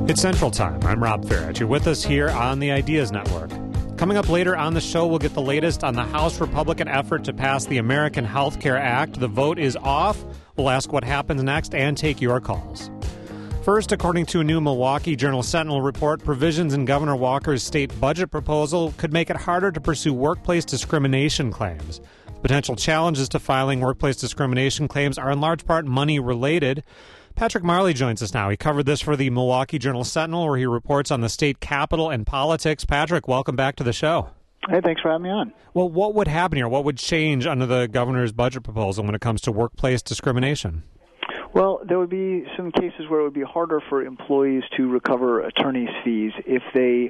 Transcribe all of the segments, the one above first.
It's Central Time. I'm Rob Farrett. You're with us here on the Ideas Network. Coming up later on the show, we'll get the latest on the House Republican effort to pass the American Health Care Act. The vote is off. We'll ask what happens next and take your calls. First, according to a new Milwaukee Journal-Sentinel report, provisions in Governor Walker's state budget proposal could make it harder to pursue workplace discrimination claims. Potential challenges to filing workplace discrimination claims are in large part money-related. Patrick Marley joins us now. He covered this for the Milwaukee Journal-Sentinel, where he reports on the state capitol and politics. Patrick, welcome back to the show. Hey, thanks for having me on. Well, what would happen here? What would change under the governor's budget proposal when it comes to workplace discrimination? Well, there would be some cases where it would be harder for employees to recover attorney's fees if they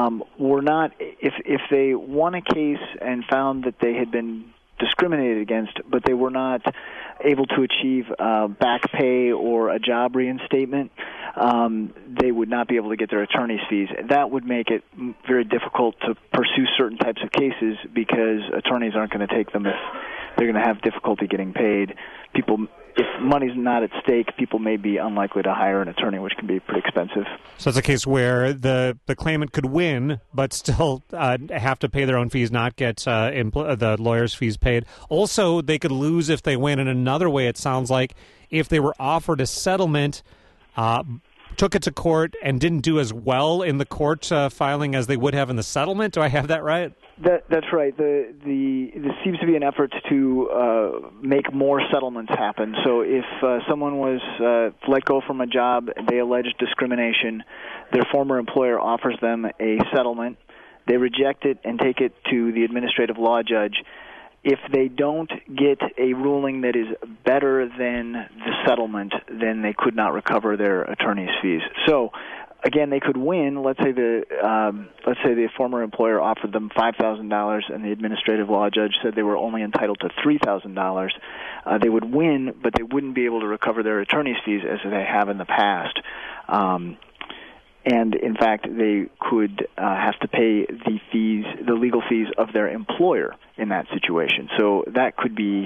if they won a case and found that they had been discriminated against, but they were not able to achieve back pay or a job reinstatement, they would not be able to get their attorney's fees. That would make it very difficult to pursue certain types of cases because attorneys aren't going to take them if they're going to have difficulty getting paid. If money's not at stake, people may be unlikely to hire an attorney, which can be pretty expensive. So it's a case where the claimant could win, but still have to pay their own fees, not get the lawyer's fees paid. Also, they could lose if they win in another way, it sounds like, if they were offered a settlement, took it to court, and didn't do as well in the court filing as they would have in the settlement. Do I have that right? That's right. This seems to be an effort to make more settlements happen. So if someone was let go from a job, they allege discrimination, their former employer offers them a settlement, they reject it and take it to the administrative law judge. If they don't get a ruling that is better than the settlement, then they could not recover their attorney's fees. So, again, they could win. Let's say the former employer offered them $5,000, and the administrative law judge said they were only entitled to $3,000. They would win, but they wouldn't be able to recover their attorney's fees as they have in the past. And in fact, they could have to pay the legal fees of their employer in that situation. So that could be,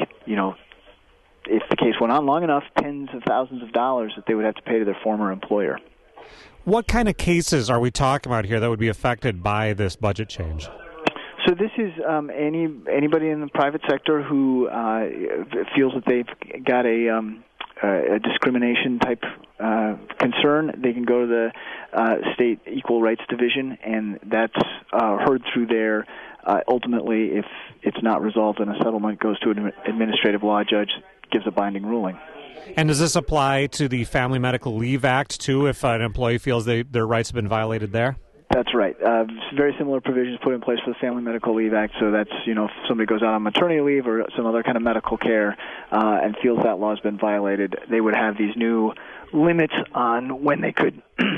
if the case went on long enough, tens of thousands of dollars that they would have to pay to their former employer. What kind of cases are we talking about here that would be affected by this budget change? So this is anybody in the private sector who feels that they've got a discrimination type concern. They can go to the state equal rights division, and that's heard through there. Ultimately, if it's not resolved in a settlement, goes to an administrative law judge, gives a binding ruling. And does this apply to the Family Medical Leave Act, too, if an employee feels their rights have been violated there? That's right. Very similar provisions put in place for the Family Medical Leave Act. So that's, if somebody goes out on maternity leave or some other kind of medical care and feels that law has been violated, they would have these new limits on when they could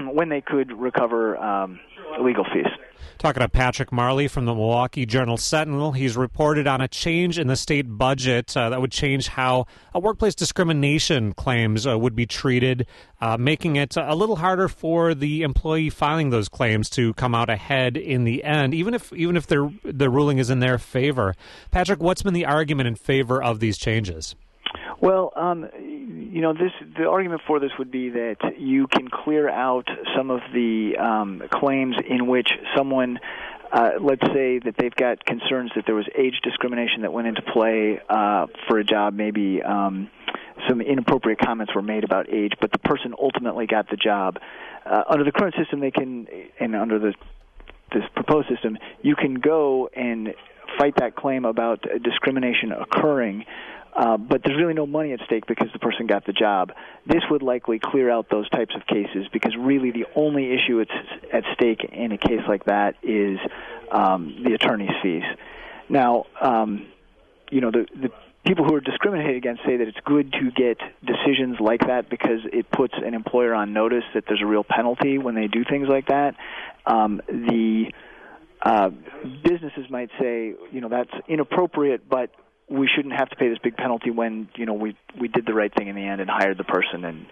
recover legal fees. Talking to Patrick Marley from the Milwaukee Journal-Sentinel. He's reported on a change in the state budget that would change how workplace discrimination claims would be treated, making it a little harder for the employee filing those claims to come out ahead in the end, even if the ruling is in their favor. Patrick, what's been the argument in favor of these changes? Well, the argument for this would be that you can clear out some of the claims in which someone, let's say that they've got concerns that there was age discrimination that went into play for a job, maybe some inappropriate comments were made about age, but the person ultimately got the job. Under the current system, they can, and under this proposed system, you can go and fight that claim about discrimination occurring, but there's really no money at stake because the person got the job. This would likely clear out those types of cases because really the only issue at stake in a case like that is the attorney's fees. Now, the people who are discriminated against say that it's good to get decisions like that because it puts an employer on notice that there's a real penalty when they do things like that. The businesses might say, that's inappropriate, but we shouldn't have to pay this big penalty when, we did the right thing in the end and hired the person, and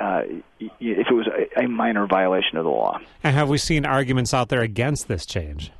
if it was a minor violation of the law. And have we seen arguments out there against this change?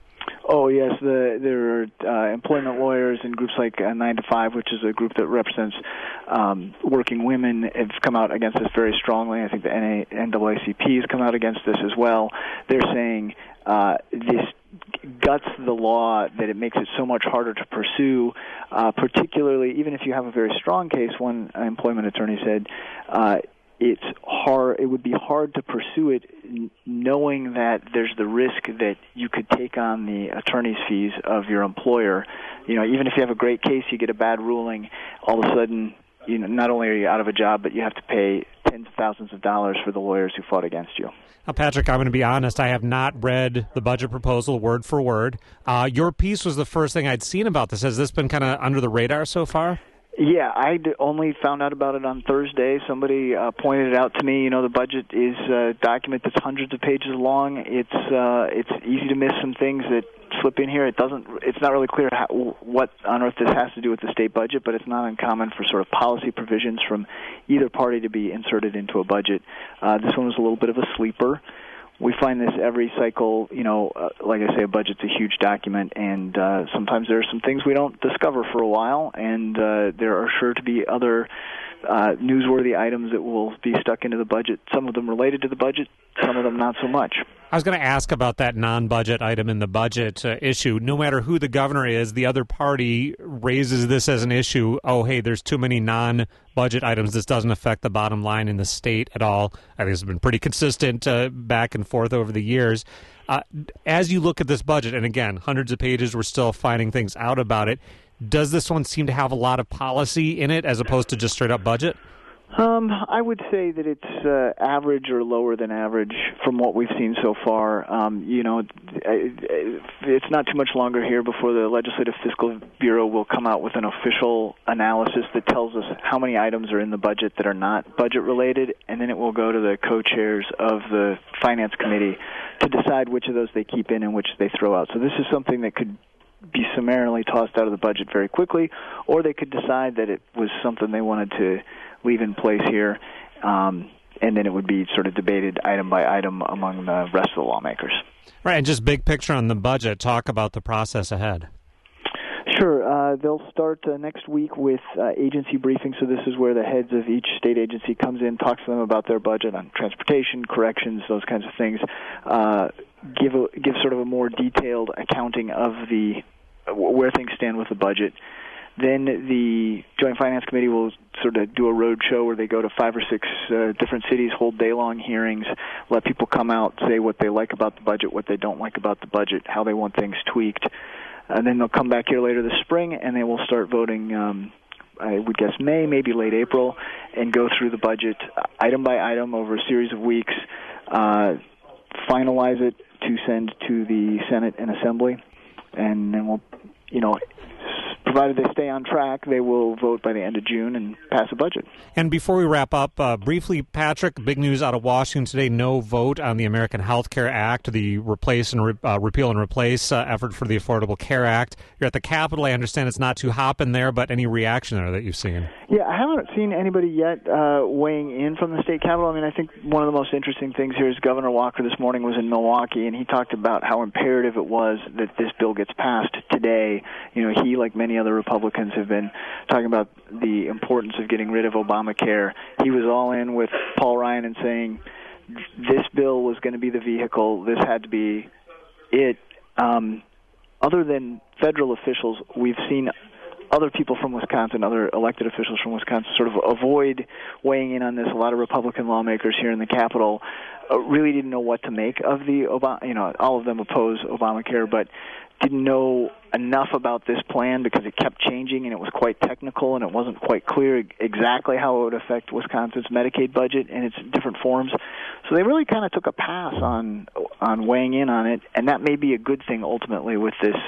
Oh, yes. There are employment lawyers and groups like 9 to 5, which is a group that represents working women, have come out against this very strongly. I think the NAACP has come out against this as well. They're saying this guts the law, that it makes it so much harder to pursue, particularly even if you have a very strong case. One employment attorney said it's hard. It would be hard to pursue it, knowing that there's the risk that you could take on the attorney's fees of your employer. Even if you have a great case, you get a bad ruling, all of a sudden, not only are you out of a job, but you have to pay tens of thousands of dollars for the lawyers who fought against you. Now, Patrick, I'm going to be honest. I have not read the budget proposal word for word. Your piece was the first thing I'd seen about this. Has this been kind of under the radar so far? Yeah, I only found out about it on Thursday. Somebody pointed it out to me. The budget is a document that's hundreds of pages long. It's easy to miss some things that slip in here. It's not really clear what on earth this has to do with the state budget, but it's not uncommon for sort of policy provisions from either party to be inserted into a budget. This one was a little bit of a sleeper. We find this every cycle. Like I say, a budget's a huge document, and sometimes there are some things we don't discover for a while, and there are sure to be other newsworthy items that will be stuck into the budget, some of them related to the budget, some of them not so much. I was going to ask about that non-budget item in the budget issue. No matter who the governor is, the other party raises this as an issue. Oh, hey, there's too many non-budget items. This doesn't affect the bottom line in the state at all. I think it's been pretty consistent back and forth over the years. As you look at this budget, and again, hundreds of pages, we're still finding things out about it, does this one seem to have a lot of policy in it as opposed to just straight-up budget? I would say that it's average or lower than average from what we've seen so far. It's not too much longer here before the Legislative Fiscal Bureau will come out with an official analysis that tells us how many items are in the budget that are not budget-related, and then it will go to the co-chairs of the Finance Committee to decide which of those they keep in and which they throw out. So this is something that could be summarily tossed out of the budget very quickly, or they could decide that it was something they wanted to leave in place here, and then it would be sort of debated item by item among the rest of the lawmakers. Right, and just big picture on the budget, talk about the process ahead. Sure. They'll start next week with agency briefings, so this is where the heads of each state agency comes in, talks to them about their budget on transportation, corrections, those kinds of things, give sort of a more detailed accounting of where things stand with the budget. Then the Joint Finance Committee will sort of do a road show where they go to 5 or 6 different cities, hold day-long hearings, let people come out, say what they like about the budget, what they don't like about the budget, how they want things tweaked. And then they'll come back here later this spring, and they will start voting, I would guess May, maybe late April, and go through the budget item by item over a series of weeks, finalize it to send to the Senate and Assembly, and then we'll, provided they stay on track, they will vote by the end of June and pass a budget. And before we wrap up, briefly, Patrick, big news out of Washington today, no vote on the American Health Care Act, the repeal and replace effort for the Affordable Care Act. You're at the Capitol. I understand it's not too hopping there, but any reaction there that you've seen? Yeah, I haven't seen anybody yet weighing in from the state Capitol. I mean, I think one of the most interesting things here is Governor Walker this morning was in Milwaukee, and he talked about how imperative it was that this bill gets passed today. He, like many other Republicans, have been talking about the importance of getting rid of Obamacare. He was all in with Paul Ryan and saying this bill was going to be the vehicle. This had to be it. Other than federal officials, we've seen other people from Wisconsin, other elected officials from Wisconsin, sort of avoid weighing in on this. A lot of Republican lawmakers here in the Capitol really didn't know what to make of the all of them oppose Obamacare, but didn't know enough about this plan because it kept changing and it was quite technical and it wasn't quite clear exactly how it would affect Wisconsin's Medicaid budget in its different forms. So they really kind of took a pass on weighing in on it, and that may be a good thing ultimately with this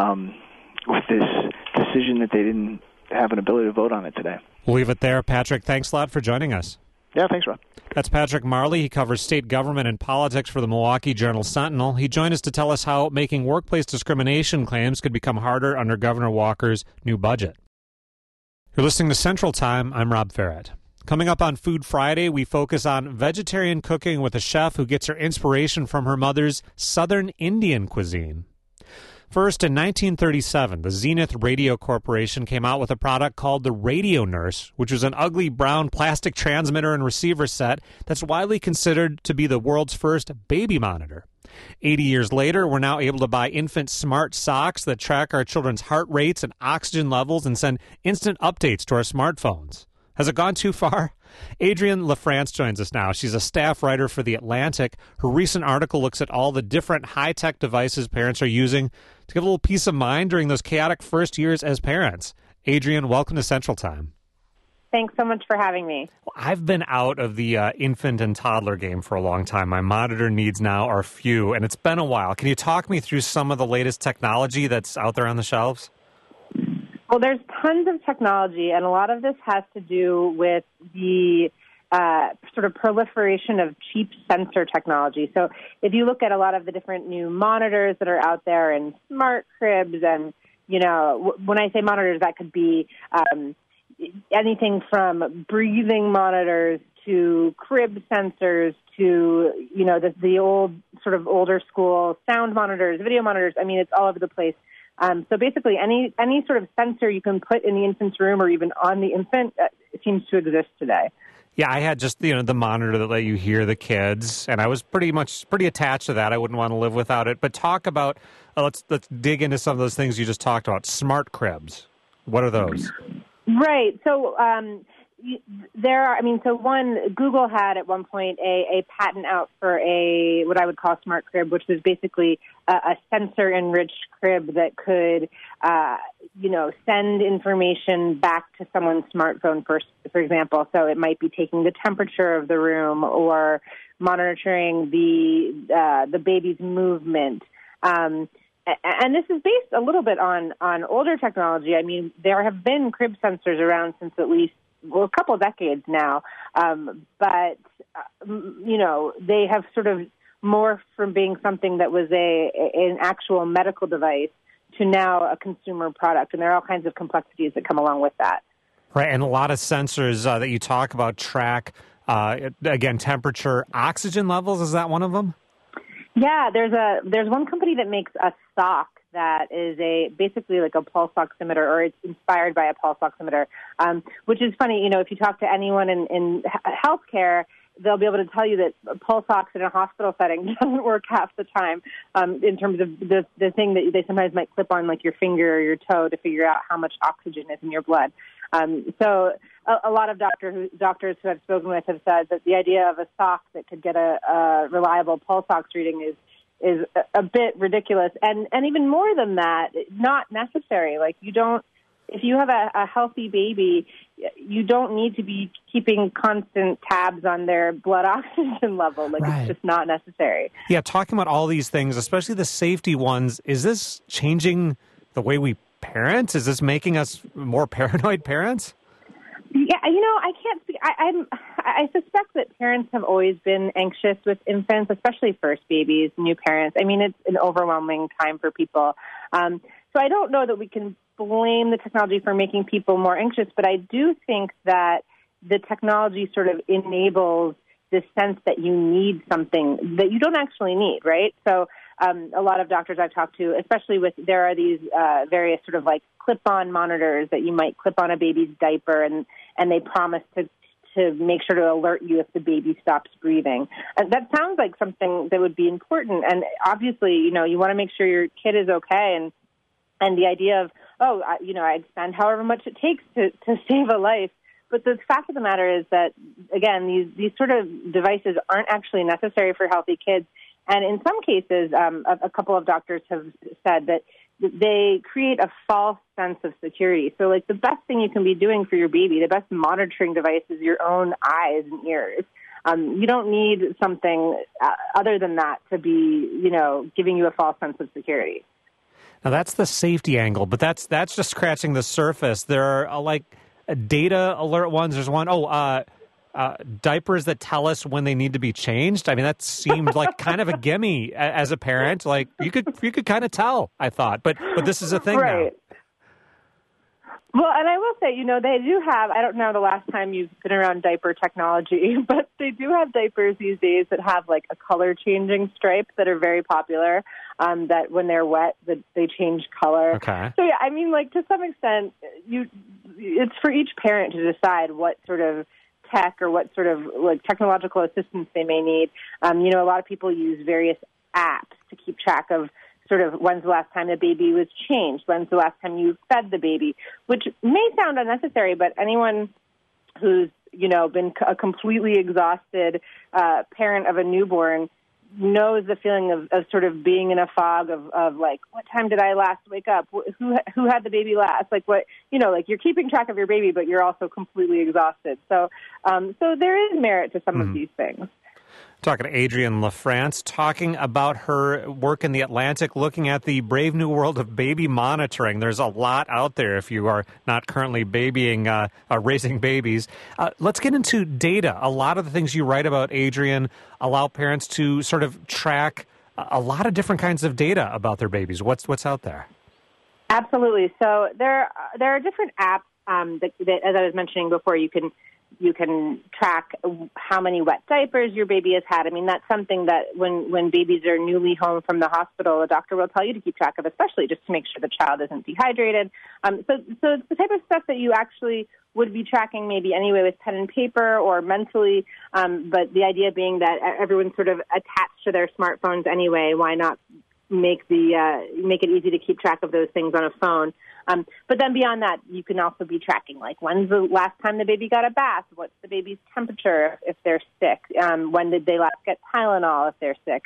decision that they didn't have an ability to vote on it today. We'll leave it there. Patrick, thanks a lot for joining us. Yeah, thanks, Rob. That's Patrick Marley. He covers state government and politics for the Milwaukee Journal-Sentinel. He joined us to tell us how making workplace discrimination claims could become harder under Governor Walker's new budget. You're listening to Central Time. I'm Rob Farrett. Coming up on Food Friday, we focus on vegetarian cooking with a chef who gets her inspiration from her mother's Southern Indian cuisine. First, in 1937, the Zenith Radio Corporation came out with a product called the Radio Nurse, which was an ugly brown plastic transmitter and receiver set that's widely considered to be the world's first baby monitor. 80 years later, we're now able to buy infant smart socks that track our children's heart rates and oxygen levels and send instant updates to our smartphones. Has it gone too far? Adrienne LaFrance joins us now. She's a staff writer for The Atlantic. Her recent article looks at all the different high-tech devices parents are using to get a little peace of mind during those chaotic first years as parents. Adrienne, welcome to Central Time. Thanks so much for having me. Well, I've been out of the infant and toddler game for a long time. My monitor needs now are few, and it's been a while. Can you talk me through some of the latest technology that's out there on the shelves? Well, there's tons of technology, and a lot of this has to do with the sort of proliferation of cheap sensor technology. So if you look at a lot of the different new monitors that are out there and smart cribs, and, you know, when I say monitors, that could be anything from breathing monitors to crib sensors to, you know, the old sort of older school sound monitors, video monitors. I mean, it's all over the place. So basically, any sort of sensor you can put in the infant's room or even on the infant seems to exist today. Yeah, I had just, the monitor that let you hear the kids, and I was pretty attached to that. I wouldn't want to live without it. But talk about, let's dig into some of those things you just talked about. Smart cribs. What are those? Right. So Google had at one point a patent out for what I would call a smart crib, which was basically a sensor-enriched crib that could, send information back to someone's smartphone, for example. So it might be taking the temperature of the room or monitoring the baby's movement. And this is based a little bit on older technology. I mean, there have been crib sensors around since at least a couple of decades now, but they have sort of morphed from being something that was an actual medical device to now a consumer product, and there are all kinds of complexities that come along with that. Right, and a lot of sensors that you talk about track, again, temperature, oxygen levels. Is that one of them? Yeah, there's one company that makes a sock that is basically like a pulse oximeter, or it's inspired by a pulse oximeter, which is funny. You know, if you talk to anyone in healthcare, they'll be able to tell you that pulse ox in a hospital setting doesn't work half the time in terms of the thing that they sometimes might clip on like your finger or your toe to figure out how much oxygen is in your blood. So a lot of doctors who I've spoken with have said that the idea of a sock that could get a reliable pulse ox reading is a bit ridiculous. And even more than that, not necessary. Like if you have a healthy baby, you don't need to be keeping constant tabs on their blood oxygen level. Right. It's just not necessary. Yeah, talking about all these things, especially the safety ones, is this changing the way we parent? Is this making us more paranoid parents? Yeah, I can't speak. I suspect that parents have always been anxious with infants, especially first babies, new parents. I mean, it's an overwhelming time for people. So I don't know that we can blame the technology for making people more anxious, but I do think that the technology sort of enables this sense that you need something that you don't actually need, right? So a lot of doctors I've talked to, especially there are these various sort of like clip-on monitors that you might clip on a baby's diaper, and they promise to make sure to alert you if the baby stops breathing. And that sounds like something that would be important. And obviously, you want to make sure your kid is okay. And the idea of, I'd spend however much it takes to save a life. But the fact of the matter is that, again, these sort of devices aren't actually necessary for healthy kids. And in some cases, a couple of doctors have said that they create a false sense of security. So, like, the best thing you can be doing for your baby, the best monitoring device is your own eyes and ears. You don't need something other than that to be, giving you a false sense of security. Now, that's the safety angle, but that's just scratching the surface. There are, data alert ones. There's one, diapers that tell us when they need to be changed. I mean, that seemed like kind of a gimme as a parent. Like, you could kind of tell, I thought. But this is a thing right now. Well, and I will say, they do have, I don't know the last time you've been around diaper technology, but they do have diapers these days that have like a color changing stripe that are very popular. that when they're wet, that they change color. Okay. So yeah, I mean, like to some extent, it's for each parent to decide what sort of tech or what sort of like technological assistance they may need. A lot of people use various apps to keep track of sort of when's the last time the baby was changed, when's the last time you fed the baby, which may sound unnecessary, but anyone who's, been a completely exhausted parent of a newborn knows the feeling of sort of being in a fog of like, what time did I last wake up? Who had the baby last? Like what, like you're keeping track of your baby, but you're also completely exhausted. So there is merit to some of these things. Talking to Adrienne LaFrance, talking about her work in The Atlantic, looking at the brave new world of baby monitoring. There's a lot out there if you are not currently raising babies. Let's get into data. A lot of the things you write about, Adrienne, allow parents to sort of track a lot of different kinds of data about their babies. What's out there? Absolutely. So there are different apps that, as I was mentioning before, you can track how many wet diapers your baby has had. I mean, that's something that when babies are newly home from the hospital, a doctor will tell you to keep track of, especially just to make sure the child isn't dehydrated. So it's the type of stuff that you actually would be tracking maybe anyway with pen and paper or mentally. But the idea being that everyone's sort of attached to their smartphones anyway. Why not make it easy to keep track of those things on a phone? But then beyond that, you can also be tracking, like, when's the last time the baby got a bath? What's the baby's temperature if they're sick? When did they last get Tylenol if they're sick?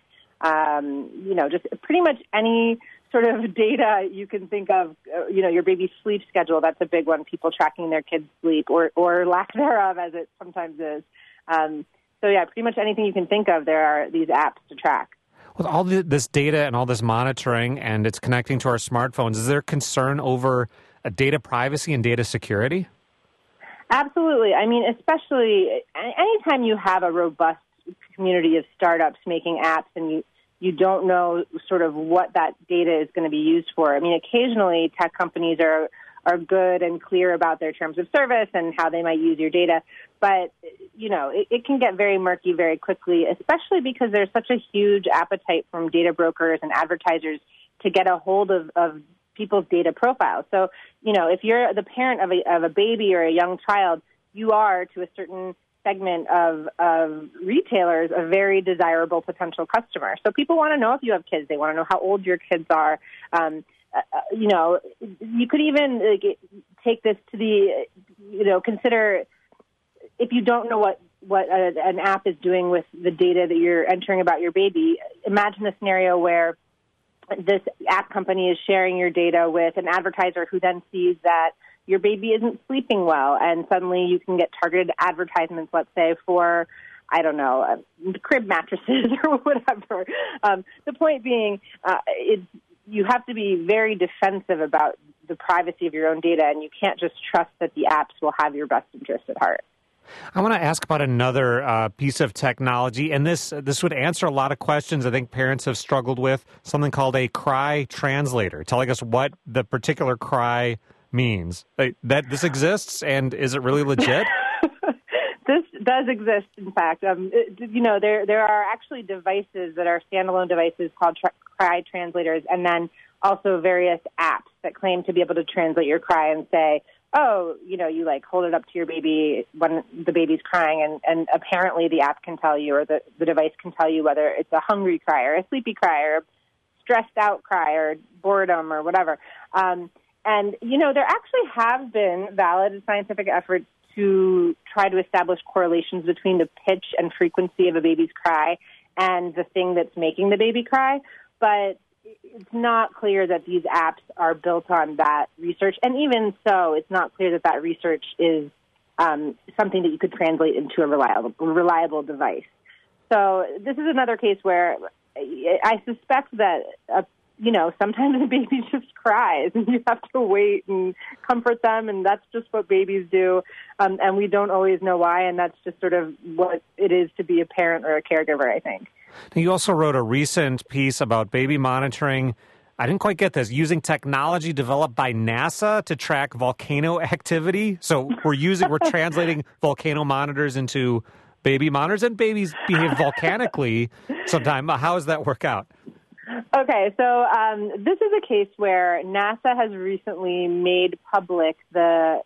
Just pretty much any sort of data you can think of. Your baby's sleep schedule, that's a big one, people tracking their kids' sleep or lack thereof, as it sometimes is. Pretty much anything you can think of, there are these apps to track. With all this data and all this monitoring and it's connecting to our smartphones, is there concern over data privacy and data security? Absolutely. I mean, especially anytime you have a robust community of startups making apps and you don't know sort of what that data is going to be used for. I mean, occasionally tech companies are good and clear about their terms of service and how they might use your data. But, it can get very murky very quickly, especially because there's such a huge appetite from data brokers and advertisers to get a hold of people's data profiles. So, if you're the parent of a baby or a young child, you are, to a certain segment of retailers, a very desirable potential customer. So people want to know if you have kids. They want to know how old your kids are. You could even take this to the, consider if you don't know what an app is doing with the data that you're entering about your baby. Imagine a scenario where this app company is sharing your data with an advertiser who then sees that your baby isn't sleeping well, and suddenly you can get targeted advertisements, let's say, for, I don't know, crib mattresses or whatever. The point being, you have to be very defensive about the privacy of your own data, and you can't just trust that the apps will have your best interest at heart. I want to ask about another piece of technology, and this would answer a lot of questions I think parents have struggled with, something called a cry translator, telling us what the particular cry means. This exists, and is it really legit? This does exist, in fact. There are actually devices that are standalone devices called cry translators, and then also various apps that claim to be able to translate your cry and say, oh, you hold it up to your baby when the baby's crying, and apparently the app can tell you, or the device can tell you whether it's a hungry cry or a sleepy cry or a stressed out cry or boredom or whatever. There actually have been valid scientific efforts to try to establish correlations between the pitch and frequency of a baby's cry and the thing that's making the baby cry. But it's not clear that these apps are built on that research. And even so, it's not clear that research is something that you could translate into a reliable device. So this is another case where I suspect that sometimes the baby just cries and you have to wait and comfort them, and that's just what babies do. And we don't always know why, and that's just sort of what it is to be a parent or a caregiver, I think. Now, you also wrote a recent piece about baby monitoring. I didn't quite get this. Using technology developed by NASA to track volcano activity. So we're translating volcano monitors into baby monitors, and babies behave volcanically sometimes. How does that work out? Okay, so this is a case where NASA has recently made public the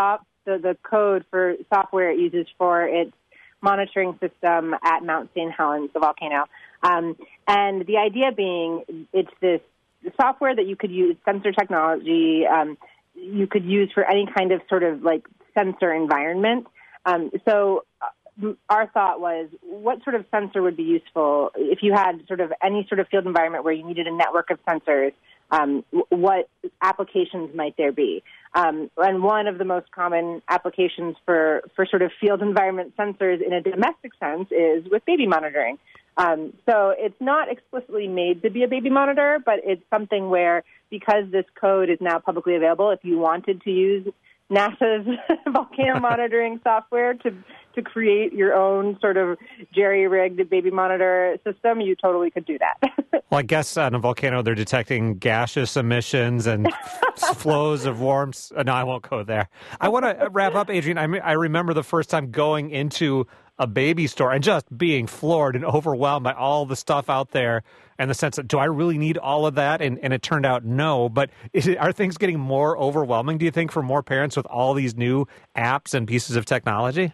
code for software it uses for its monitoring system at Mount St. Helens, the volcano. And the idea being it's this software that you could use, sensor technology, you could use for any kind of sort of like sensor environment. So our thought was, what sort of sensor would be useful if you had sort of any sort of field environment where you needed a network of sensors? What applications might there be? And one of the most common applications for sort of field environment sensors in a domestic sense is with baby monitoring. So it's not explicitly made to be a baby monitor, but it's something where, because this code is now publicly available, if you wanted to use NASA's volcano monitoring software to create your own sort of jerry-rigged baby monitor system, you totally could do that. Well, I guess on a volcano they're detecting gaseous emissions and flows of warmth. No, I won't go there. I want to wrap up, Adrienne. I remember the first time going into a baby store and just being floored and overwhelmed by all the stuff out there and the sense that, do I really need all of that? And it turned out no. But are things getting more overwhelming, do you think, for more parents with all these new apps and pieces of technology?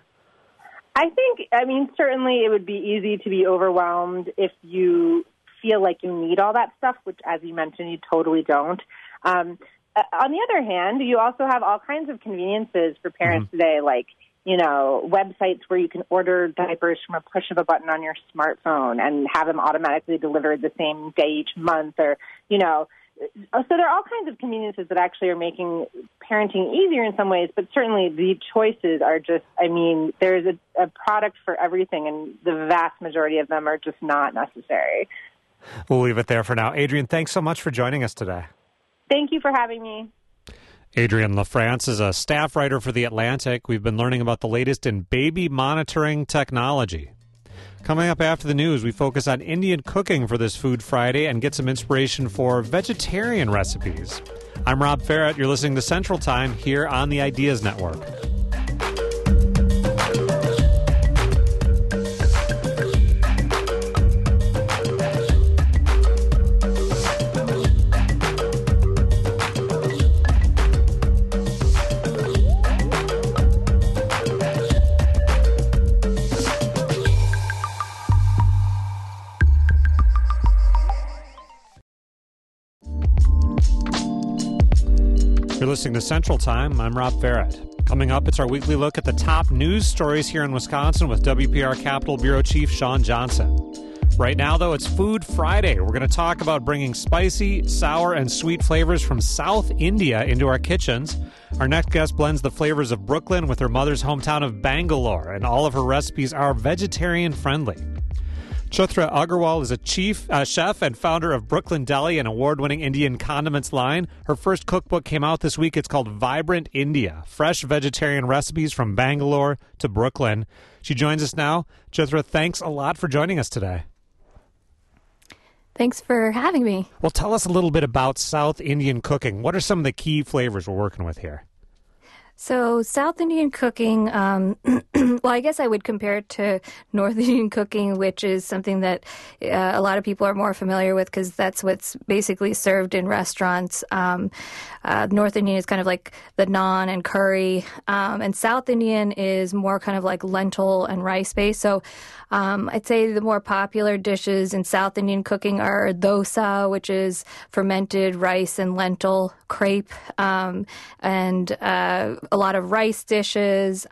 I mean, certainly it would be easy to be overwhelmed if you feel like you need all that stuff, which, as you mentioned, you totally don't. On the other hand, you also have all kinds of conveniences for parents today, like, you know, websites where you can order diapers from a push of a button on your smartphone and have them automatically delivered the same day each month, or, you know. So there are all kinds of conveniences that actually are making parenting easier in some ways, but certainly the choices are just, I mean, there's a product for everything, and the vast majority of them are just not necessary. We'll leave it there for now. Adrienne, thanks so much for joining us today. Thank you for having me. Adrienne LaFrance is a staff writer for The Atlantic. We've been learning about the latest in baby monitoring technology. Coming up after the news, we focus on Indian cooking for this Food Friday and get some inspiration for vegetarian recipes. I'm Rob Ferrett. You're listening to Central Time here on the Ideas Network. You're listening to Central Time. I'm Rob Ferrett. Coming up, it's our weekly look at the top news stories here in Wisconsin with WPR Capitol Bureau Chief Sean Johnson. Right now, though, it's Food Friday. We're going to talk about bringing spicy, sour, and sweet flavors from South India into our kitchens. Our next guest blends the flavors of Brooklyn with her mother's hometown of Bangalore, and all of her recipes are vegetarian-friendly. Chutra Agarwal is a chef and founder of Brooklyn Deli, an award-winning Indian condiments line. Her first cookbook came out this week. It's called Vibrant India, fresh vegetarian recipes from Bangalore to Brooklyn. She joins us now. Chutra, thanks a lot for joining us today. Thanks for having me. Well, tell us a little bit about South Indian cooking. What are some of the key flavors we're working with here? So South Indian cooking, well, I guess I would compare it to North Indian cooking, which is something that a lot of people are more familiar with because that's what's basically served in restaurants. North Indian is kind of like the naan and curry, and South Indian is more kind of like lentil and rice-based. So I'd say the more popular dishes in South Indian cooking are dosa, which is fermented rice and lentil crepe, and a lot of rice dishes,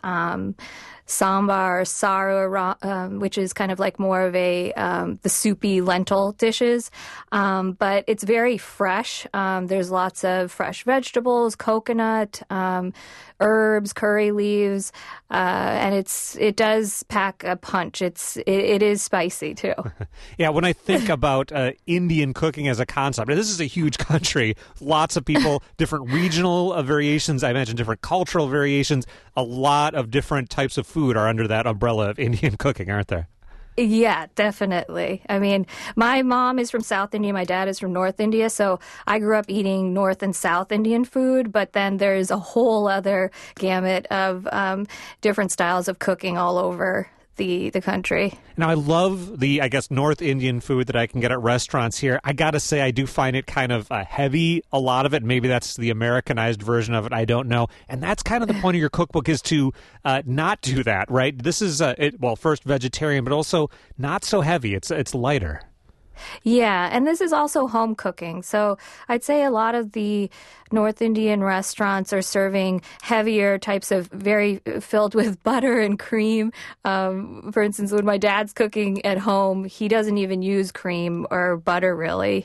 sambar, saru, which is kind of like more of a the soupy lentil dishes, but it's very fresh. There's lots of fresh vegetables, coconut, herbs, curry leaves, and it does pack a punch. It is spicy too. Yeah, when I think about Indian cooking as a concept, and this is a huge country, lots of people, different regional variations. I mentioned different cultural variations. A lot of different types of food are under that umbrella of Indian cooking, aren't there? Yeah, definitely. I mean, my mom is from South India. My dad is from North India. So I grew up eating North and South Indian food. But then there's a whole other gamut of different styles of cooking all over the country. Now, I love the, I guess, North Indian food that I can get at restaurants here. I got to say, I do find it kind of heavy, a lot of it. Maybe that's the Americanized version of it. I don't know. And that's kind of the point of your cookbook, is to not do that, right? This is, first vegetarian, but also not so heavy. It's lighter. Yeah, and this is also home cooking. So I'd say a lot of the North Indian restaurants are serving heavier types of very filled with butter and cream. For instance, when my dad's cooking at home, he doesn't even use cream or butter really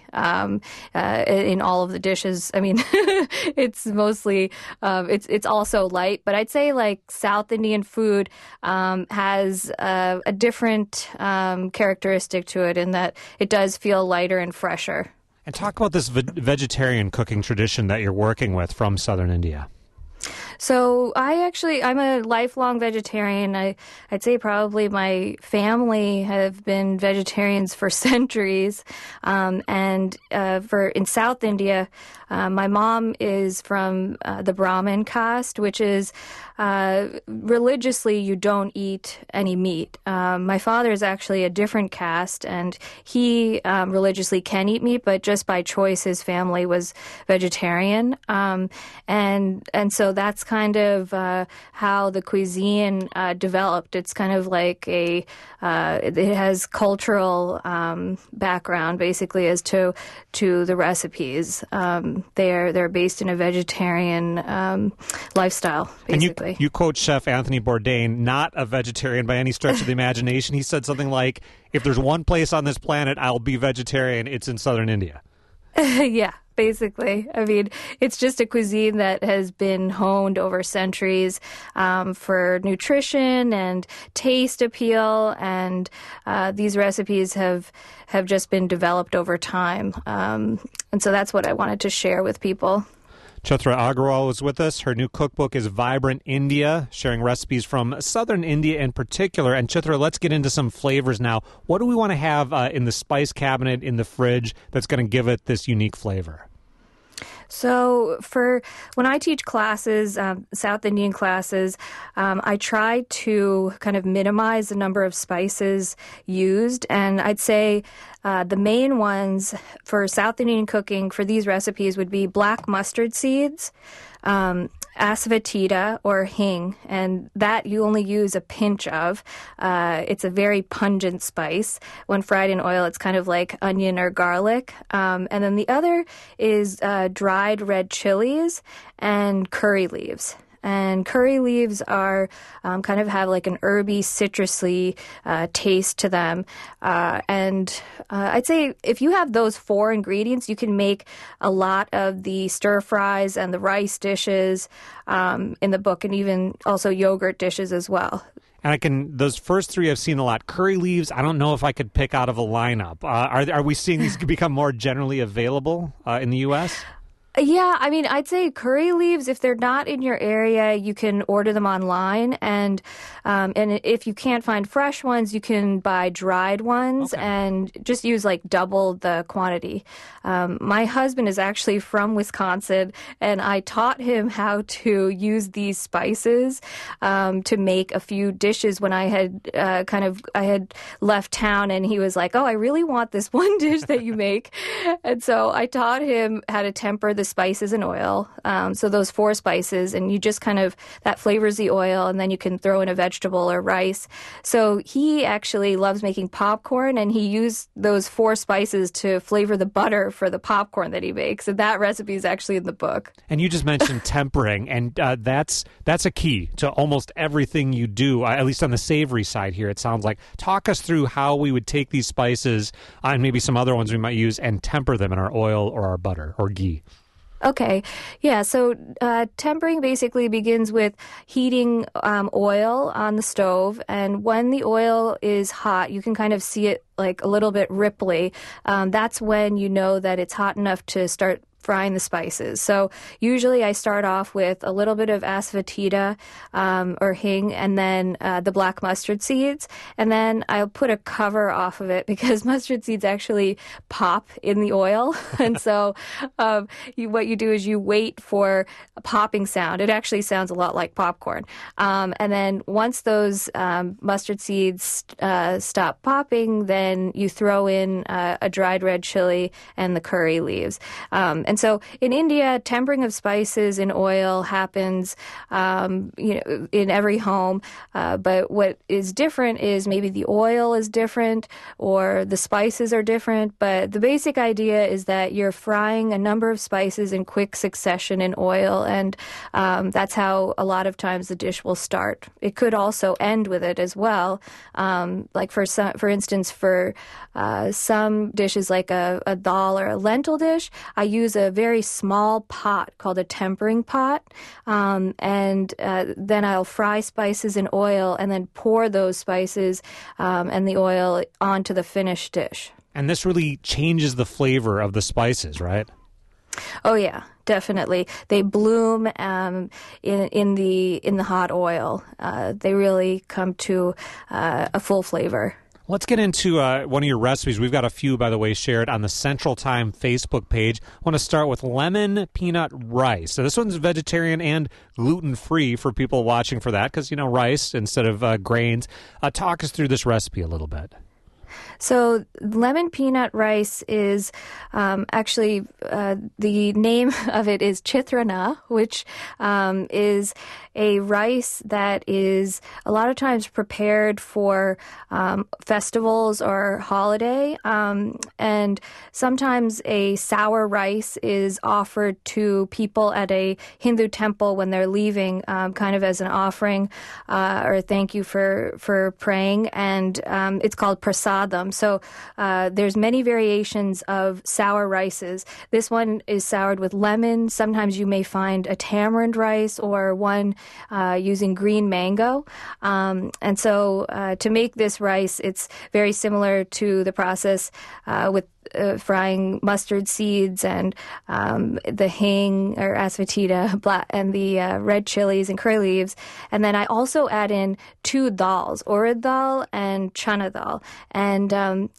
in all of the dishes. I mean, it's mostly it's also light. But I'd say like South Indian food has a different characteristic to it in that it does feel lighter and fresher. And talk about this vegetarian cooking tradition that you're working with from southern India. So I'm a lifelong vegetarian. I'd say probably my family have been vegetarians for centuries. In South India, my mom is from the Brahmin caste, which is religiously you don't eat any meat. My father is actually a different caste, and he religiously can eat meat, but just by choice his family was vegetarian. And so that's kind of how the cuisine developed. It's kind of like it has cultural background basically as to the recipes. They're based in a vegetarian lifestyle, basically. And you quote Chef Anthony Bourdain, not a vegetarian by any stretch of the imagination. He said something like, if there's one place on this planet I'll be vegetarian, it's in southern India. Yeah, basically. I mean, it's just a cuisine that has been honed over centuries for nutrition and taste appeal, and these recipes have just been developed over time. And so that's what I wanted to share with people. Chitra Agarwal is with us. Her new cookbook is Vibrant India, sharing recipes from southern India in particular. And Chitra, let's get into some flavors now. What do we want to have in the spice cabinet, in the fridge, that's going to give it this unique flavor? So when I teach classes, South Indian classes, I try to kind of minimize the number of spices used. And I'd say the main ones for South Indian cooking for these recipes would be black mustard seeds, asafoetida or hing, and that you only use a pinch of. It's a very pungent spice. When fried in oil, it's kind of like onion or garlic. And then the other is dried red chilies and curry leaves. And curry leaves are kind of have like an herby, citrusy taste to them. And I'd say if you have those four ingredients, you can make a lot of the stir fries and the rice dishes in the book, and even also yogurt dishes as well. And those first three I've seen a lot. Curry leaves, I don't know if I could pick out of a lineup. Are we seeing these become more generally available in the U.S.? Yeah, I mean, I'd say curry leaves, if they're not in your area, you can order them online. And if you can't find fresh ones, you can buy dried ones and just use like double the quantity. My husband is actually from Wisconsin, and I taught him how to use these spices to make a few dishes when I had I had left town, and he was like, "Oh, I really want this one dish that you make." And so I taught him how to temper the spices in oil. So those four spices, and you just that flavors the oil, and then you can throw in a vegetable or rice. So he actually loves making popcorn, and he used those four spices to flavor the butter for the popcorn that he makes. And that recipe is actually in the book. And you just mentioned tempering, and that's a key to almost everything you do, at least on the savory side here, it sounds like. Talk us through how we would take these spices, and maybe some other ones we might use, and temper them in our oil or our butter or ghee. Okay. Yeah. So tempering basically begins with heating oil on the stove. And when the oil is hot, you can kind of see it like a little bit ripply. That's when you know that it's hot enough to start frying the spices. So usually I start off with a little bit of asafoetida or hing, and then the black mustard seeds, and then I'll put a cover off of it because mustard seeds actually pop in the oil. And so what you do is you wait for a popping sound. It actually sounds a lot like popcorn. And then once those mustard seeds stop popping, then you throw in a dried red chili and the curry leaves. And so in India, tempering of spices in oil happens in every home. But what is different is maybe the oil is different or the spices are different. But the basic idea is that you're frying a number of spices in quick succession in oil, and that's how a lot of times the dish will start. It could also end with it as well. Like for instance, for some dishes like a dal or a lentil dish, I use a very small pot called a tempering pot, and then I'll fry spices in oil and then pour those spices and the oil onto the finished dish. And this really changes the flavor of the spices, right? Oh yeah, definitely. They bloom in the hot oil. They really come to a full flavor. Let's get into one of your recipes. We've got a few, by the way, shared on the Central Time Facebook page. I want to start with lemon peanut rice. So this one's vegetarian and gluten-free for people watching for that because, rice instead of grains. Talk us through this recipe a little bit. So lemon peanut rice is actually the name of it is chitrana, which is a rice that is a lot of times prepared for festivals or holiday. And sometimes a sour rice is offered to people at a Hindu temple when they're leaving, kind of as an offering or a thank you for praying. And it's called prasadam. So there's many variations of sour rices. This one is soured with lemon. Sometimes you may find a tamarind rice or one using green mango. And so to make this rice, it's very similar to the process with frying mustard seeds and the hing or asafoetida and the red chilies and curry leaves. And then I also add in 2 dals, urad dal and chana dal. And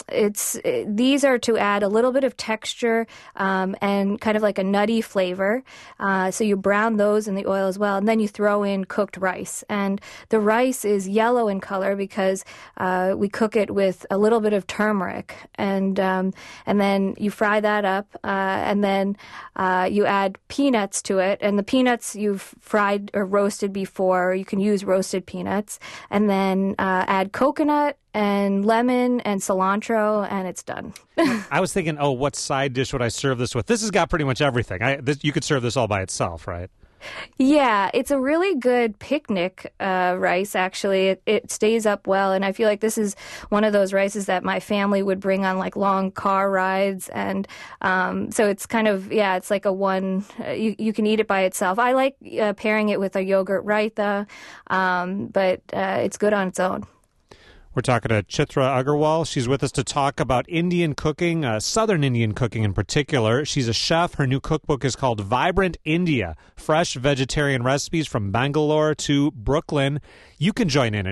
these are to add a little bit of texture and kind of like a nutty flavor. So you brown those in the oil as well. And then you throw in cooked rice. And the rice is yellow in color because we cook it with a little bit of turmeric. And then you fry that up, and then you add peanuts to it. And the peanuts you've fried or roasted before, you can use roasted peanuts. And then add coconut and lemon and cilantro, and it's done. I was thinking, what side dish would I serve this with? This has got pretty much everything. You could serve this all by itself, right? Yeah, it's a really good picnic rice, actually. It stays up well, and I feel like this is one of those rices that my family would bring on like long car rides, and so it's kind of, it's like a one, you can eat it by itself. I like pairing it with a yogurt raita, but it's good on its own. We're talking to Chitra Agarwal. She's with us to talk about Indian cooking, Southern Indian cooking in particular. She's a chef. Her new cookbook is called Vibrant India, Fresh Vegetarian Recipes from Bangalore to Brooklyn. You can join in at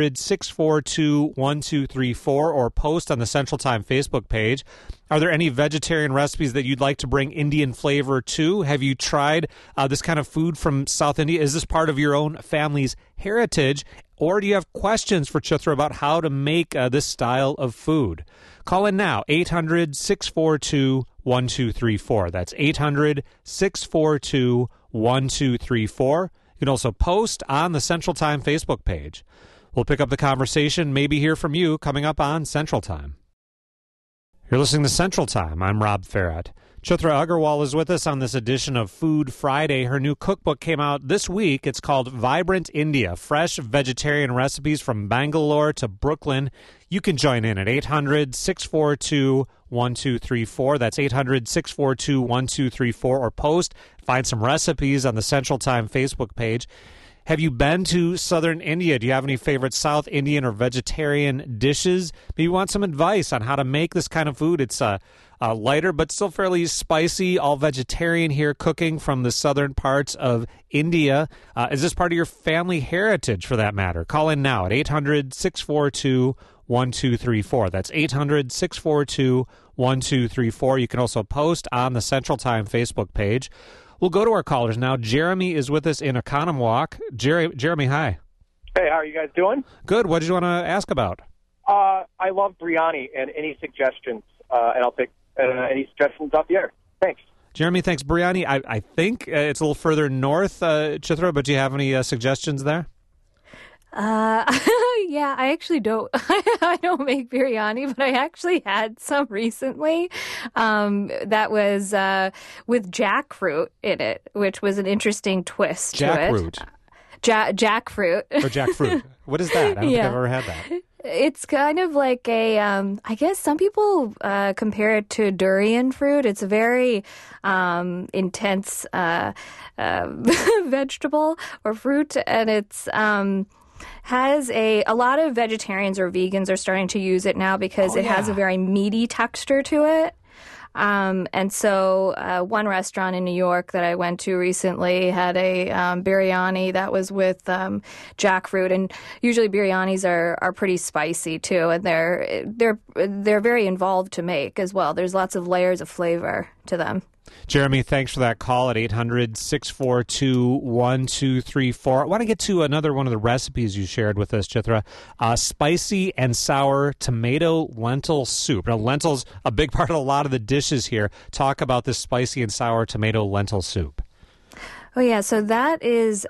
800-642-1234 or post on the Central Time Facebook page. Are there any vegetarian recipes that you'd like to bring Indian flavor to? Have you tried this kind of food from South India? Is this part of your own family's heritage? Or do you have questions for Chitra about how to make this style of food? Call in now, 800-642-1234. That's 800-642-1234. You can also post on the Central Time Facebook page. We'll pick up the conversation, maybe hear from you, coming up on Central Time. You're listening to Central Time. I'm Rob Farrett. Chitra Agarwal is with us on this edition of Food Friday. Her new cookbook came out this week. It's called Vibrant India, Fresh Vegetarian Recipes from Bangalore to Brooklyn. You can join in at 800-642-1234. That's 800-642-1234, or post. Find some recipes on the Central Time Facebook page. Have you been to southern India? Do you have any favorite South Indian or vegetarian dishes? Maybe you want some advice on how to make this kind of food. It's lighter but still fairly spicy, all vegetarian here, cooking from the southern parts of India. Is this part of your family heritage, for that matter? Call in now at 800-642-1234. That's 800-642-1234. You can also post on the Central Time Facebook page. We'll go to our callers now. Jeremy is with us in Oconomowoc. Jeremy, hi. Hey, how are you guys doing? Good. What did you want to ask about? I love biryani, and any suggestions, and I'll take any suggestions off the air. Thanks. Jeremy, thanks. Biryani, I think it's a little further north, Chitra, but do you have any suggestions there? Yeah, I actually don't. I don't make biryani, but I actually had some recently. That was with jackfruit in it, which was an interesting twist to it. Jackfruit. Or jackfruit. What is that? I don't think I've ever had that. It's kind of like a, I guess some people compare it to durian fruit. It's a very intense vegetable or fruit, and it's has a lot of vegetarians or vegans are starting to use it now because it has a very meaty texture to it. And so one restaurant in New York that I went to recently had a biryani that was with jackfruit, and usually biryanis are pretty spicy too, and they're very involved to make as well. There's lots of layers of flavor to them. Jeremy, thanks for that call at 800-642-1234. I want to get to another one of the recipes you shared with us, Chitra. Spicy and sour tomato lentil soup. Now, lentil's a big part of a lot of the dishes here. Talk about this spicy and sour tomato lentil soup. Oh, yeah. So that is...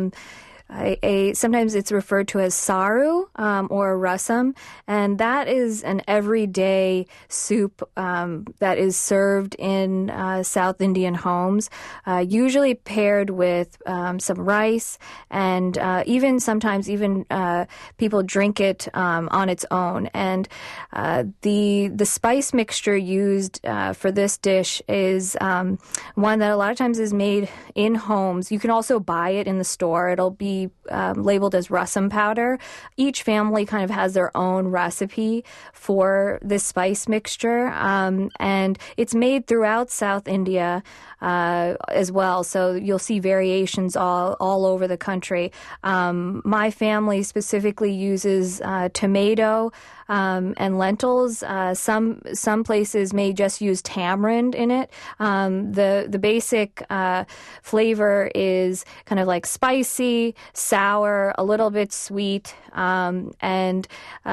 sometimes it's referred to as saru or rasam, and that is an everyday soup that is served in South Indian homes, usually paired with some rice, and sometimes people drink it on its own. And the spice mixture used for this dish is one that a lot of times is made in homes. You can also buy it in the store. It'll be labeled as rasam powder. Each family kind of has their own recipe for this spice mixture, and it's made throughout South India as well. So you'll see variations all over the country. My family specifically uses tomato and lentils. Some places may just use tamarind in it. The basic flavor is kind of like spicy, sour, a little bit sweet, and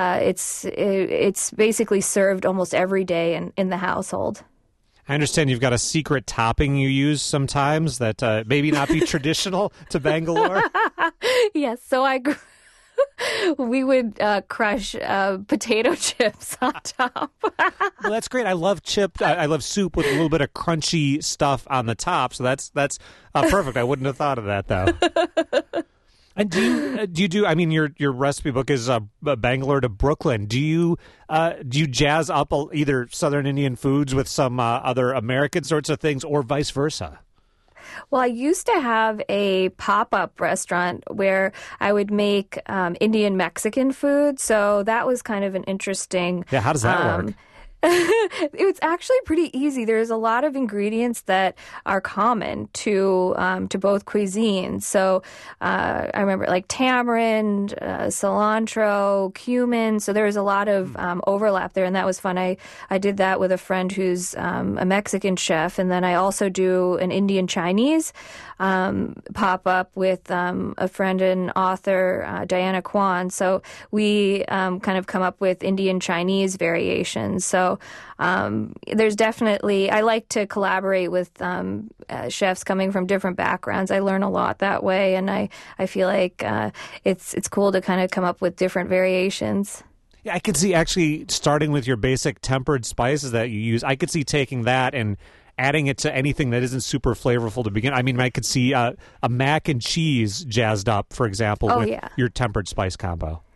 it's basically served almost every day in the household. I understand you've got a secret topping you use sometimes that maybe not be traditional to Bangalore. Yes, so we would crush potato chips on top. Well, that's great. I love I love soup with a little bit of crunchy stuff on the top. So that's perfect. I wouldn't have thought of that though. And do you do? I mean, your recipe book is Bangalore to Brooklyn. Do you jazz up either Southern Indian foods with some other American sorts of things, or vice versa? Well, I used to have a pop-up restaurant where I would make Indian Mexican food. So that was kind of an interesting. Yeah, how does that work? It's actually pretty easy. There's a lot of ingredients that are common to both cuisines. So I remember like tamarind, cilantro, cumin. So there was a lot of overlap there, and that was fun. I did that with a friend who's a Mexican chef, and then I also do an Indian Chinese pop up with a friend and author, Diana Kwan. So we kind of come up with Indian Chinese variations. So there's definitely, I like to collaborate with chefs coming from different backgrounds. I learn a lot that way, and I feel like it's cool to kind of come up with different variations. Yeah, I could see actually starting with your basic tempered spices that you use. I could see taking that and adding it to anything that isn't super flavorful to begin. I mean, I could see a mac and cheese jazzed up, for example, with your tempered spice combo.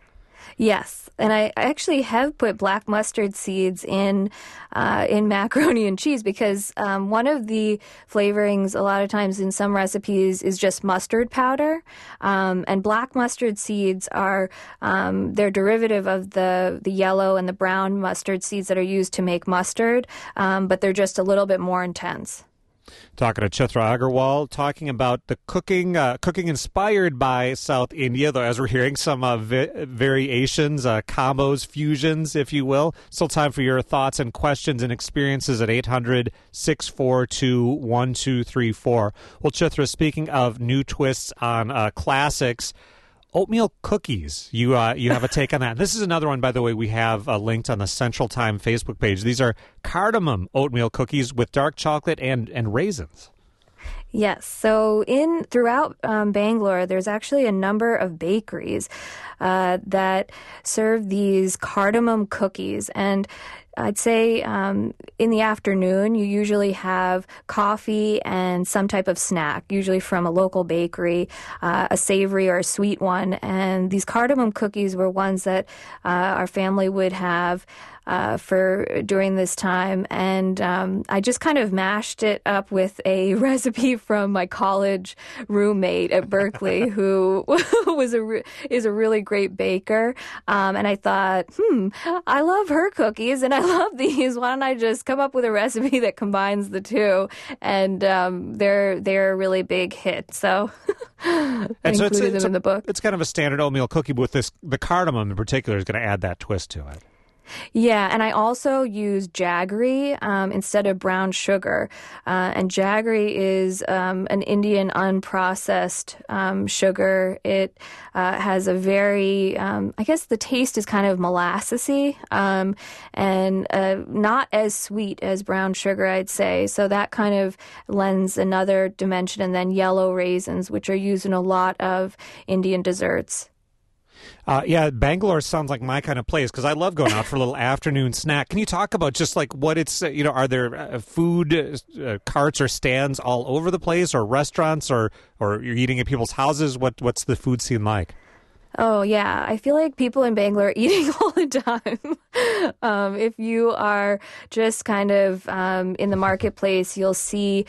Yes, and I actually have put black mustard seeds in macaroni and cheese because one of the flavorings a lot of times in some recipes is just mustard powder, and black mustard seeds are they're derivative of the yellow and the brown mustard seeds that are used to make mustard, but they're just a little bit more intense. Talking to Chitra Agarwal, talking about the cooking inspired by South India, though as we're hearing some variations, combos, fusions, if you will. Still time for your thoughts and questions and experiences at 800-642-1234. Well, Chitra, speaking of new twists on classics, oatmeal cookies. You have a take on that. This is another one, by the way, we have linked on the Central Time Facebook page. These are cardamom oatmeal cookies with dark chocolate and raisins. Yes. So throughout Bangalore, there's actually a number of bakeries that serve these cardamom cookies. And I'd say in the afternoon, you usually have coffee and some type of snack, usually from a local bakery, a savory or a sweet one. And these cardamom cookies were ones that our family would have for during this time, and I just kind of mashed it up with a recipe from my college roommate at Berkeley, who is a really great baker. And I thought, I love her cookies, and I love these. Why don't I just come up with a recipe that combines the two? And they're a really big hit. So I included them in the book. It's kind of a standard oatmeal cookie, but with the cardamom in particular is going to add that twist to it. Yeah, and I also use jaggery instead of brown sugar. And jaggery is an Indian unprocessed sugar. It has a very, I guess the taste is kind of molassesy and not as sweet as brown sugar, I'd say. So that kind of lends another dimension. And then yellow raisins, which are used in a lot of Indian desserts. Yeah, Bangalore sounds like my kind of place because I love going out for a little afternoon snack. Can you talk about just like what it's, are there food carts or stands all over the place, or restaurants, or you're eating at people's houses? What's the food scene like? Oh, yeah. I feel like people in Bangalore are eating all the time. If you are just kind of in the marketplace, you'll see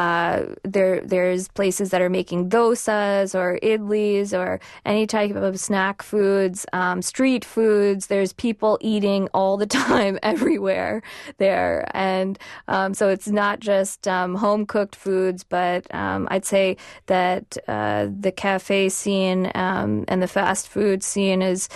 there's places that are making dosas or idlis or any type of snack foods, street foods. There's people eating all the time everywhere there. And so it's not just home-cooked foods, but I'd say that the cafe scene and the fast food scene is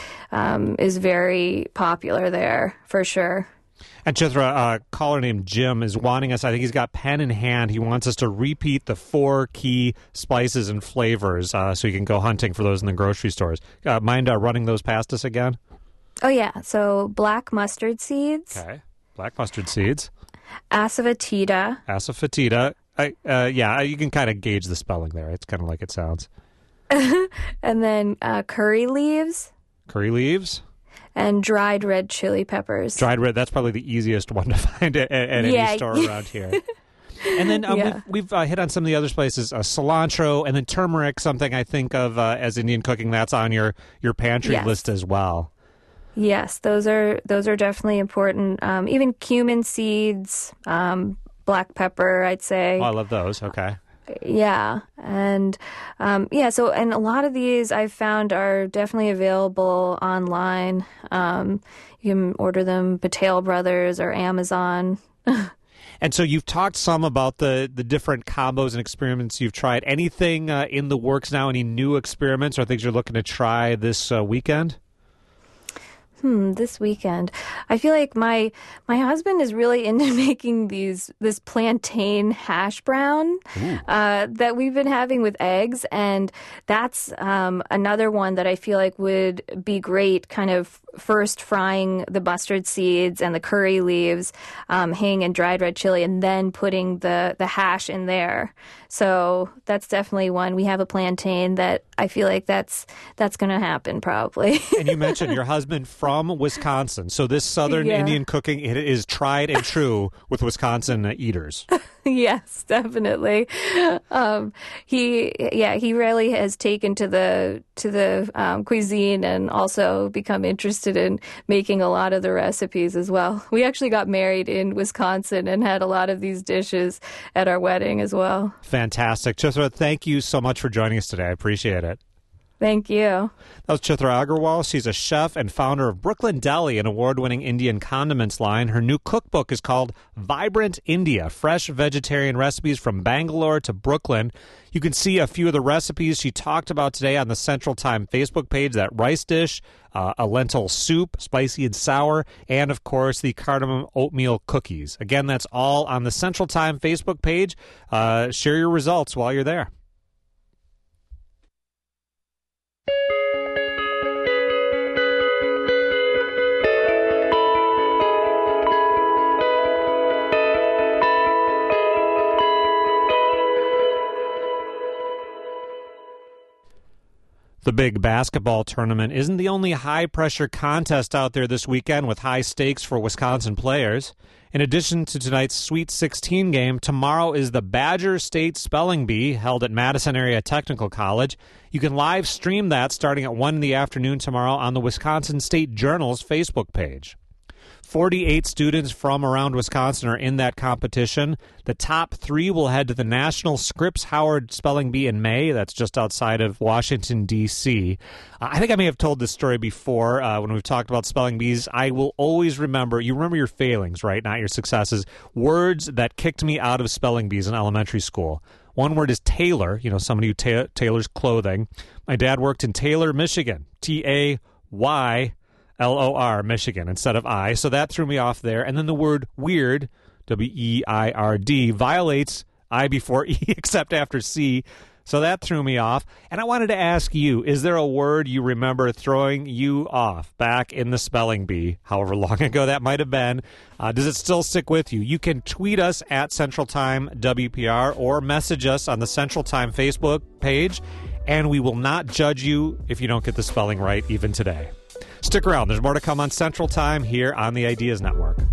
very popular there for sure. And Chitra, a caller named Jim is wanting us, I think he's got pen in hand, he wants us to repeat the 4 key spices and flavors so you can go hunting for those in the grocery stores. Mind running those past us again? Oh, yeah. So black mustard seeds. Okay. Black mustard seeds. Asafoetida. Asafoetida. Yeah, you can kind of gauge the spelling there. It's kind of like it sounds. And then curry leaves. Curry leaves. And dried red chili peppers. Dried red, that's probably the easiest one to find at any store around here. And then we've hit on some of the other places, cilantro, and then turmeric, something I think of as Indian cooking. That's on your pantry list as well. Yes, those are definitely important. Even cumin seeds, black pepper, I'd say. Oh, I love those. Okay. Yeah. And so and a lot of these I've found are definitely available online. You can order them Patel Brothers or Amazon. And so you've talked some about the different combos and experiments you've tried. Anything in the works now? Any new experiments or things you're looking to try this weekend? This weekend. I feel like my husband is really into making this plantain hash brown that we've been having with eggs, and that's another one that I feel like would be great, kind of first frying the mustard seeds and the curry leaves, hanging in dried red chili, and then putting the hash in there. So that's definitely one. We have a plantain that I feel like that's going to happen probably. And you mentioned your husband from Wisconsin. So this Southern Indian cooking, it is tried and true with Wisconsin eaters. Yes, definitely. He really has taken to the cuisine and also become interested in making a lot of the recipes as well. We actually got married in Wisconsin and had a lot of these dishes at our wedding as well. Fantastic. Chitra, thank you so much for joining us today. I appreciate it. Thank you. That was Chitra Agarwal. She's a chef and founder of Brooklyn Deli, an award-winning Indian condiments line. Her new cookbook is called Vibrant India, fresh vegetarian recipes from Bangalore to Brooklyn. You can see a few of the recipes she talked about today on the Central Time Facebook page, that rice dish, a lentil soup, spicy and sour, and, of course, the cardamom oatmeal cookies. Again, that's all on the Central Time Facebook page. Share your results while you're there. The big basketball tournament isn't the only high-pressure contest out there this weekend with high stakes for Wisconsin players. In addition to tonight's Sweet 16 game, tomorrow is the Badger State Spelling Bee held at Madison Area Technical College. You can live stream that starting at 1 in the afternoon tomorrow on the Wisconsin State Journal's Facebook page. 48 students from around Wisconsin are in that competition. The top 3 will head to the National Scripps Howard Spelling Bee in May. That's just outside of Washington, D.C. I think I may have told this story before when we've talked about spelling bees. I will always remember, you remember your failings, right? Not your successes. Words that kicked me out of spelling bees in elementary school. One word is tailor, somebody who tailors clothing. My dad worked in Taylor, Michigan, Taylor, Michigan, instead of I. So that threw me off there. And then the word weird, W-E-I-R-D, violates I before E except after C. So that threw me off. And I wanted to ask you, is there a word you remember throwing you off back in the spelling bee, however long ago that might have been? Does it still stick with you? You can tweet us at Central Time WPR or message us on the Central Time Facebook page, and we will not judge you if you don't get the spelling right even today. Stick around. There's more to come on Central Time here on the Ideas Network.